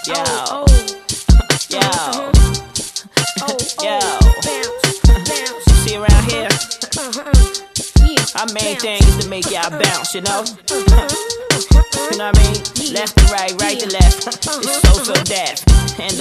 Yo, oh, yo, oh, yo. bounce. See around here, Yeah, our main bounce. thing is to make y'all bounce, you know? You know what I mean? Left to right, right to left. It's so deaf. And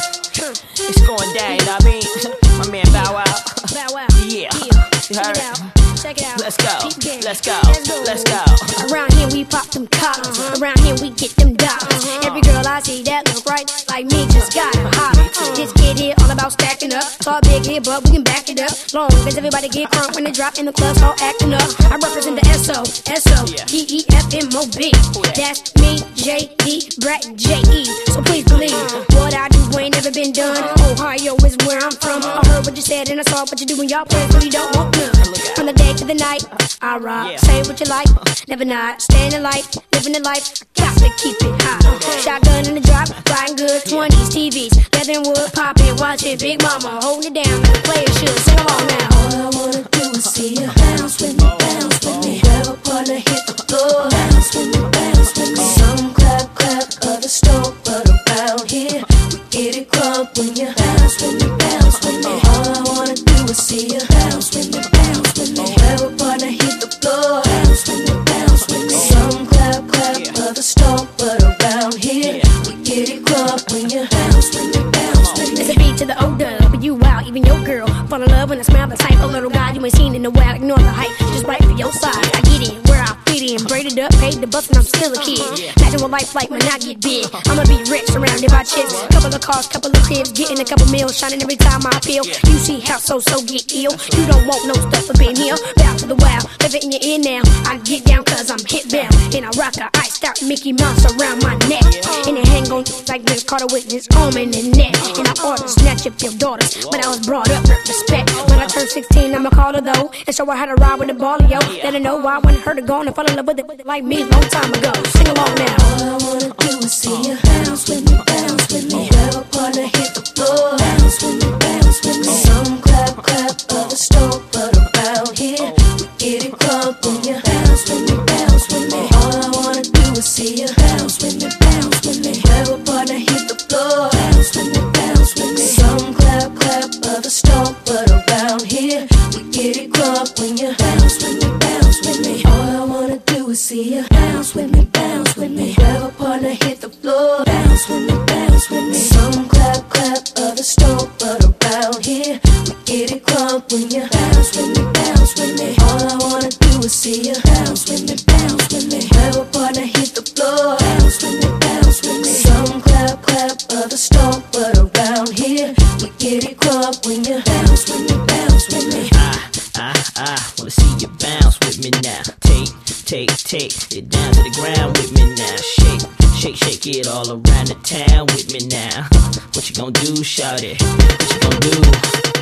it's going down, you know what I mean? My man Bow Wow. Bow Wow. Yeah. You Check heard? it out. Check it out. Let's go. Keep game. Let's go. Let's go. Around here we pop them collars. Around here we get them dollars. Every girl I see that look right like me just got a holler. This kid here all about stacking up. Talk big here, but we can back it up. Long as everybody get crunk when they drop in the club, start acting up. I represent the S-O-S-O-D-E-F-M-O-B. That's me, J-D, Brat, J-E. So please believe what I do ain't never been done. Ohio is where I'm from. I heard what you said and I saw what you do in y'all place, but you don't want none. From the day to the night, I rock. Say what you like, never not. Stay in the light, living the life. Got to keep it hot. Shotgun in the drop, riding good. 20s, TVs, leather and wood, popping, watching Big Mama, holding it down like a player should. Sing along now. All I wanna do is see you bounce with me, bounce with me. Grab a partner, hit the floor, bounce with me, bounce with me. Some clap, clap, others stomp, but around here we get it crunk when you bounce with me, bounce with me. All I wanna do is see you bounce with me, bounce with me. Grab a partner, hit the floor, bounce with me, bounce with me. Some clap, clap, others stomp, but around here we get it crunk when you bounce with me, bounce with me. It's a beat to the O-dub, but you out, even your girl fall in love when I smell the type of little guy you ain't seen in a while. Ignore the hype, just right for your side. I get in where I fit in, braided up, paid the bus, and I'm still a kid. Imagine what life like when I get big. I'ma be rich, surrounded by chicks. Couple of cars, couple of cribs, getting a couple meals, shining every time I appeal. You see how so get ill. You don't want no stuff up in here. Bow to the wild, live it in your ear now. I get down cause I'm hit bound, and I rock a iced out Mickey Mouse around my neck. And it hang on like Vince Carter with his arm in the neck. And I ought to snatch up your daughters, but I was brought up with respect. When I turn 16, I'ma call her though, and show her how to ride with the ball, yo. Let her know why I wanted her to go and fall in love with it like me long time ago. Sing along now. All I wanna do is see you bounce with me, bounce with me. Grab a partner, hit the floor, bounce with me, bounce with me. Some clap, clap, others stomp, but around here we get it crunk when you bounce with me, bounce with me. All I wanna do is see you bounce with me, bounce with me. Grab a partner, hit the floor, bounce with me, bounce with me. Some clap, clap, others stomp, but around here we get it crunk when you bounce with me, bounce with me. All I wanna do is see you bounce with me, bounce with me. Grab a partner, hit the floor, bounce with me, bounce with me. Some clap, clap, others stomp, but around here we get it crunk when you bounce with me, bounce with me. All I wanna do is see you bounce with me, bounce with me. Grab a partner, hit the floor, bounce with me, bounce with me. Some clap, clap, others stomp, but around here we get it crunk when you bounce with me, bounce with me. Wanna see you bounce with me now. Take it down to the ground with me now. Shake it all around the town with me now. What you gonna do, shout it? What you gonna do?